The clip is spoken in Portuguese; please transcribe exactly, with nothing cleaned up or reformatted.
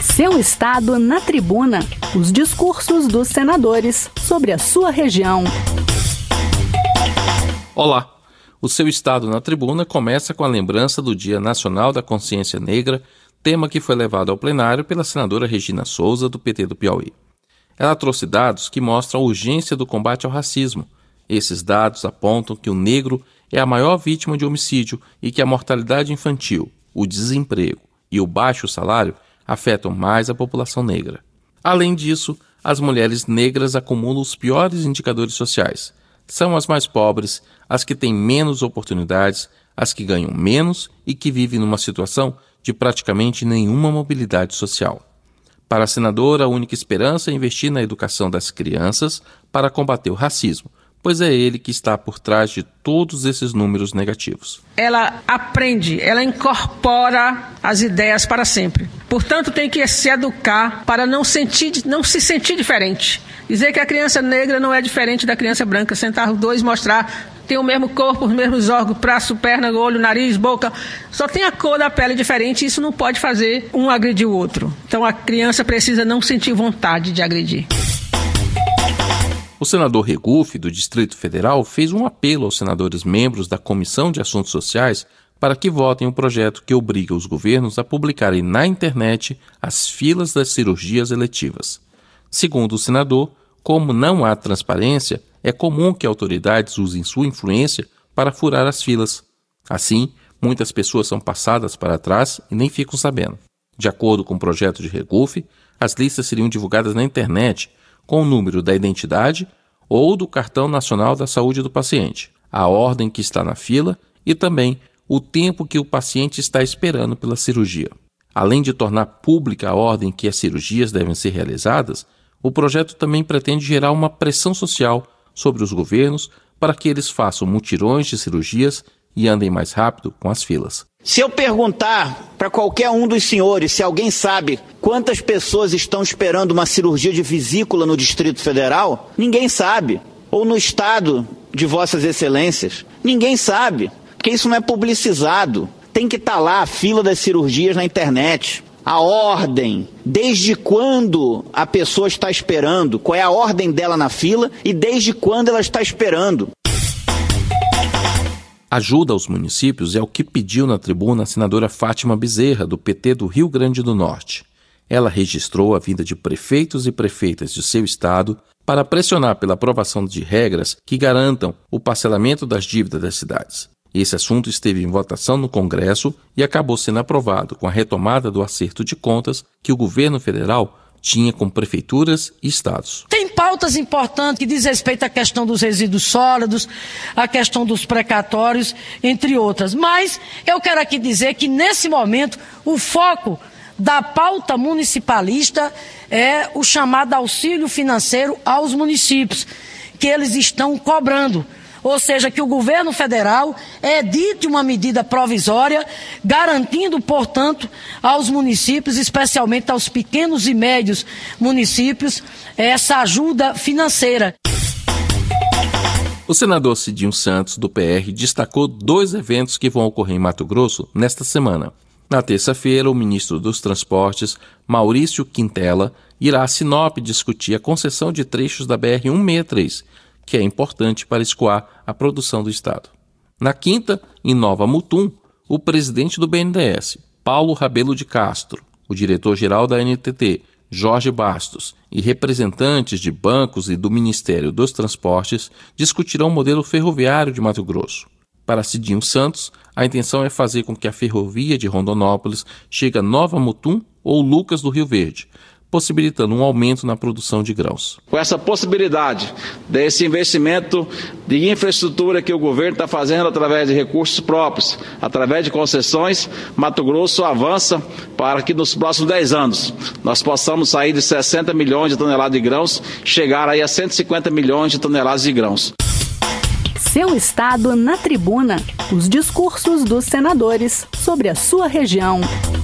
Seu estado na tribuna. Os discursos dos senadores sobre a sua região. Olá! O Seu Estado na Tribuna começa com a lembrança do Dia Nacional da Consciência Negra, tema que foi levado ao plenário pela senadora Regina Souza, do P T do Piauí. Ela trouxe dados que mostram a urgência do combate ao racismo. Esses dados apontam que o negro é a maior vítima de homicídio e que a mortalidade infantil, o desemprego e o baixo salário afetam mais a população negra. Além disso, as mulheres negras acumulam os piores indicadores sociais. São as mais pobres, as que têm menos oportunidades, as que ganham menos e que vivem numa situação de praticamente nenhuma mobilidade social. Para a senadora, a única esperança é investir na educação das crianças para combater o racismo, pois é ele que está por trás de todos esses números negativos. Ela aprende, ela incorpora as ideias para sempre. Portanto, tem que se educar para não, sentir, não se sentir diferente. Dizer que a criança negra não é diferente da criança branca. Sentar os dois, mostrar, tem o mesmo corpo, os mesmos órgãos, braço, perna, olho, nariz, boca. Só tem a cor da pele diferente e isso não pode fazer um agredir o outro. Então a criança precisa não sentir vontade de agredir. O senador Regufe, do Distrito Federal, fez um apelo aos senadores membros da Comissão de Assuntos Sociais para que votem o projeto que obriga os governos a publicarem na internet as filas das cirurgias eletivas. Segundo o senador, como não há transparência, é comum que autoridades usem sua influência para furar as filas. Assim, muitas pessoas são passadas para trás e nem ficam sabendo. De acordo com o projeto de Regufe, as listas seriam divulgadas na internet com o número da identidade ou do cartão nacional da saúde do paciente, a ordem que está na fila e também o tempo que o paciente está esperando pela cirurgia. Além de tornar pública a ordem que as cirurgias devem ser realizadas, o projeto também pretende gerar uma pressão social sobre os governos para que eles façam mutirões de cirurgias e andem mais rápido com as filas. Se eu perguntar para qualquer um dos senhores se alguém sabe quantas pessoas estão esperando uma cirurgia de vesícula no Distrito Federal, ninguém sabe. Ou no estado de Vossas Excelências, ninguém sabe, porque isso não é publicizado. Tem que estar lá a fila das cirurgias na internet. A ordem, desde quando a pessoa está esperando, qual é a ordem dela na fila e desde quando ela está esperando. Ajuda aos municípios é o que pediu na tribuna a senadora Fátima Bezerra, do P T do Rio Grande do Norte. Ela registrou a vinda de prefeitos e prefeitas de seu estado para pressionar pela aprovação de regras que garantam o parcelamento das dívidas das cidades. Esse assunto esteve em votação no Congresso e acabou sendo aprovado com a retomada do acerto de contas que o governo federal tinha com prefeituras e estados. Tem pautas importantes que diz respeito à questão dos resíduos sólidos, à questão dos precatórios, entre outras. Mas eu quero aqui dizer que, nesse momento, o foco da pauta municipalista é o chamado auxílio financeiro aos municípios, que eles estão cobrando. Ou seja, que o governo federal edite uma medida provisória, garantindo, portanto, aos municípios, especialmente aos pequenos e médios municípios, essa ajuda financeira. O senador Cidinho Santos, do P R, destacou dois eventos que vão ocorrer em Mato Grosso nesta semana. Na terça-feira, o ministro dos Transportes, Maurício Quintela, irá a Sinop discutir a concessão de trechos da B R cento e sessenta e três, que é importante para escoar a produção do estado. Na quinta, em Nova Mutum, o presidente do B N D E S, Paulo Rabelo de Castro, o diretor-geral da N T T, Jorge Bastos, e representantes de bancos e do Ministério dos Transportes discutirão o modelo ferroviário de Mato Grosso. Para Cidinho Santos, a intenção é fazer com que a ferrovia de Rondonópolis chegue a Nova Mutum ou Lucas do Rio Verde, possibilitando um aumento na produção de grãos. Com essa possibilidade desse investimento de infraestrutura que o governo está fazendo através de recursos próprios, através de concessões, Mato Grosso avança para que nos próximos dez anos nós possamos sair de sessenta milhões de toneladas de grãos, chegar aí a cento e cinquenta milhões de toneladas de grãos. Seu estado na tribuna. Os discursos dos senadores sobre a sua região.